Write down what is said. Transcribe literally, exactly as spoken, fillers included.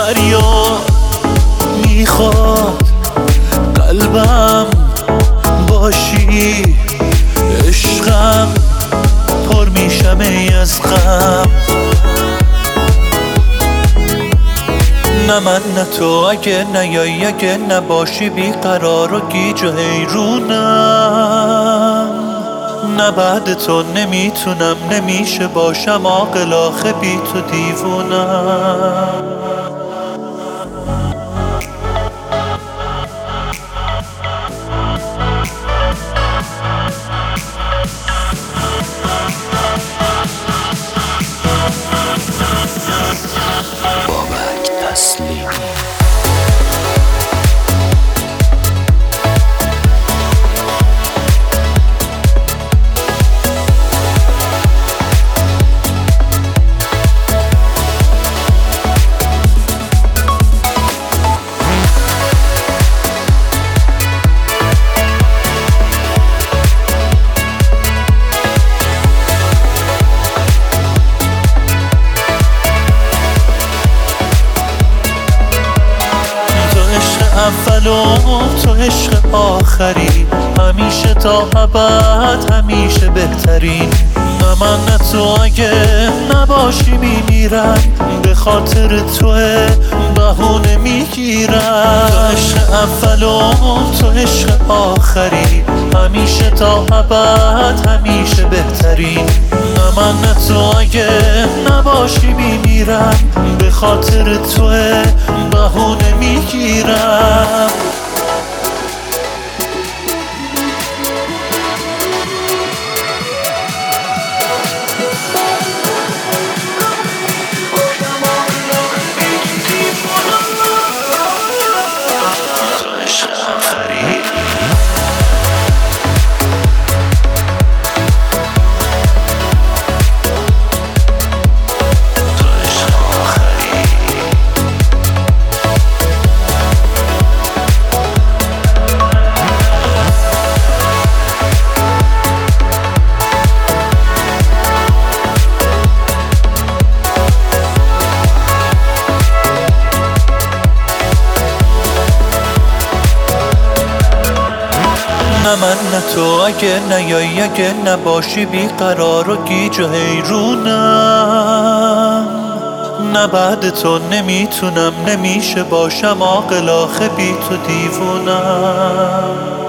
فریاد میخواد قلبم باشی، عشقم پر میشم ای از غم. نه من نه تو، اگه نیایی اگه نباشی بیقرار و گیج و حیرونم. نه بعد تو نمیتونم نمیشه باشم عاقل، آخه بی تو دیوونم. بابک تسلیم. اول و تو عشق آخری، همیشه تا ابد همیشه بهترین. نه من نه تو، اگه نباشی میمیرم، به خاطر توه بهونه میگیرم. تو عشق اول و تو عشق آخری، همیشه تا ابد همیشه بهترین. نه من نه تو، اگه نباشی میمیرم، به خاطر توه بهونه میگیرم. نه من نه تو، اگه نیایی اگه نباشی بیقرار و گیج و حیرونم. نه بعد تو نمیتونم نمیشه باشم عاقل، آخه بی تو دیوونم.